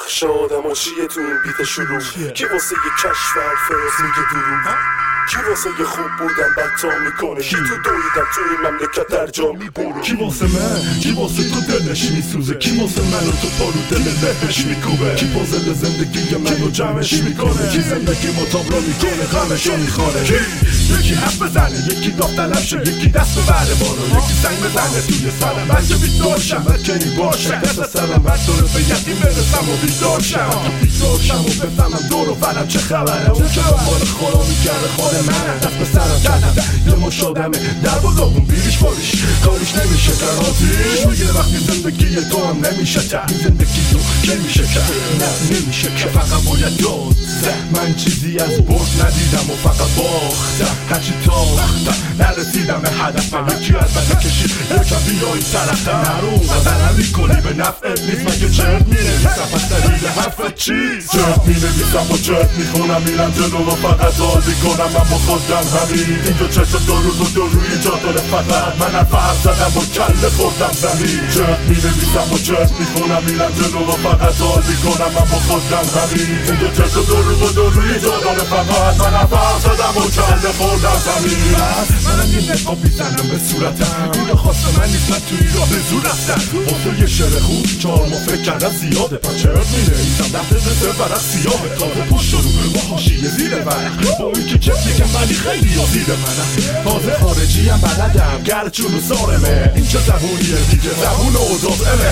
نقش آدم و چیه تو این بیت شروع؟ کی واسه یه کشور فراز میگه درود؟ کی واسه یه خوب بودن بدتا میکنه؟ کی تو دویدن تو این مملکت در جا میبونه؟ کی واسه من؟ کی واسه تو دلش میسوزه؟ کی واسه منو تو پارو دل لهش میکوبه؟ کی پازل زندگی منو جمعش میکنه؟ کی زندگی مطابرا میکنه غمشو میخوره؟ کی یکی حرف بزنه، یکی داوطلب شه، یکی دست ببره بارو، یکی زنگ بزنه توی سرم بچه بیدار شم بچه این باشه دست سرم بر داره به یقین برسم و بیدار شم بیدار شم و بفهمم دور و برم چه خبره. اون که دنبال خورا میگره خود منم دست به سرم زدم یه مش آدمه در بلاغون بیریش باریش کاریش نمیشه قراتیش میگه وقتی زندگی تو هم نمیشه این زندگی تو که میشه که نه نمیشه که فقط باید یاد من چیزی از برد ندیدم و فقط باختم هرچی تاختم نرسیدم به هدفم یکی از من کشید یکم بیایی طرفتم نرو نظرم میکنی به نفعت نیست مگه چرت مینویسم پس دلیل حرفت چیست؟ چرت مینویسم و چرت میخونم میرم جلو و فقط عادی کنم من با خودم همین اینجا چشم دو روز و دو روی جا داره فقط من حرف زدم و کله خوردم زمین چرت مینویسم و چرت میخونم میرم جلو و فقط عادی کنم من با خودم همین اینجا چشم دو روز و دو روی جا داره فقط من حرف زدم و کله خوردم زمین منم یه نقاب میزنم به صورتم این را خواست من نیست من توی راه به زور رفتم اصلا یه شعر خوب چهار ما فکر کردن زیاده پس چرت مینویسم ده دقیقه برق سیاهه تازه پشت رو با حاشیه زیر ورق با این که کسی کم ولی خیلی ها زیر منم تازه خارجی هم بلدم گرچون و سارمه این چه زبونیه دیگه زبون اوضاف امه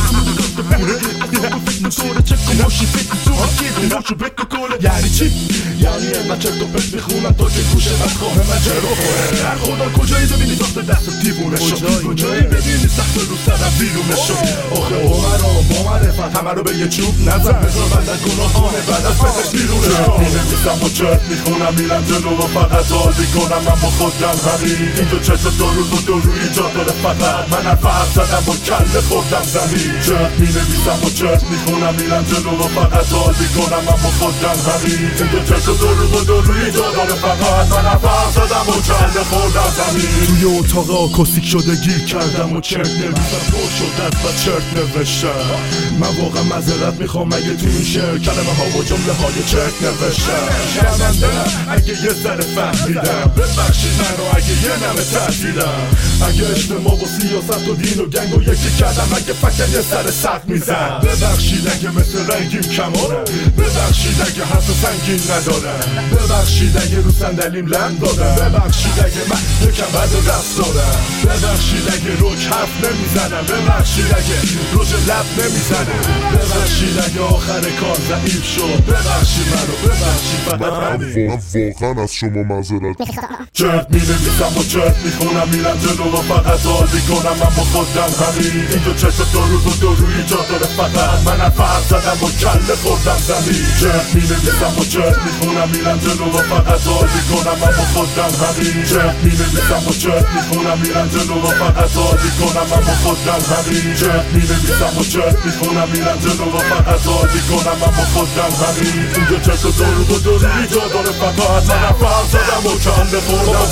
یعنی چی؟ یعنی من چرت و پرت میخونم تا که گوشه من خواه من جلو خوره در خدا کجایی ببینی ساخت دست دیوونه شد کجایی ببینی سخت رو سرم بیرونه شد آخه عمرا با معرفت همه رو به یه چوب نزن بذار بندن گناهانه بعد از بهش بیرونه شد مینویسم و چرت میخونم میرم جلو و فقط عادی کنم من با خودم همین اینجا چشم دو روز و دو روی جا داره فقط من حرف زدم و کله خوردم زمین چرت مینویسم و چرت میخونم میرم جلو و فقط عادی کنم من با خودم همین اینجا چشم دو روز و دو روی جا داره فقط من حرف زدم و کله خوردم زمین توی اتاق آکوستیک شده گیر کردم و چرت نویسم پر شد دست و چرت نوشتم من واقعا معذرت میخوام اگه تو این شعر کلمه ها و جمله های چرت نوشتم شرمنده‌ام اگه یه ذره فهمیدم ببخشید منو اگه یه نمه تحصیلم اگه اجتماع و سیاست و دین و گنگ و یکی کردم اگه فکر یه سر سخت میزن ببخشید اگه مثل رنگیم کمارم ببخشید اگه حرف سنگین ندارم ببخشید اگه رو صندلیم لم دادم ببخشید اگه من یکم بد رفتارم ببخشید اگه روک حرف نمیزنم ببخشید اگه روش لب نمیزنم ببخشید اگه آخر کار ضعیف شد ببخشید منو ببخشید فقط همین من واقعا از شما معذرت چرت مینویسم و چرت میخونم میرم جلو و فقط عادی کنم من با خودم همین اینجا چشم دو روز و دو روی جا داره فقط من حرف زدم و کله خوردم زمین چرت مینویسم و چرت میخونم میرم جلو و فقط عادی کنم من با خودم همین چرت مینویسم و چرت میخونم میرم جلو و فقط عادی کنم من با خودم همین چرت مینویسم و چرت میخونم میرم جلو و فقط عادی کنم من با خودم همین اینجا چشم دو روز و دو روی جا داره فقط من حرف زدم و کله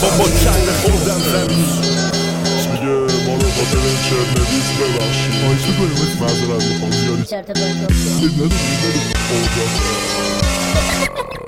خوردم زمین میگه ما رو خاطر این چرت نویس ببخشید خواهش میکنیم معذرت میخوام زیادی چرت و پرت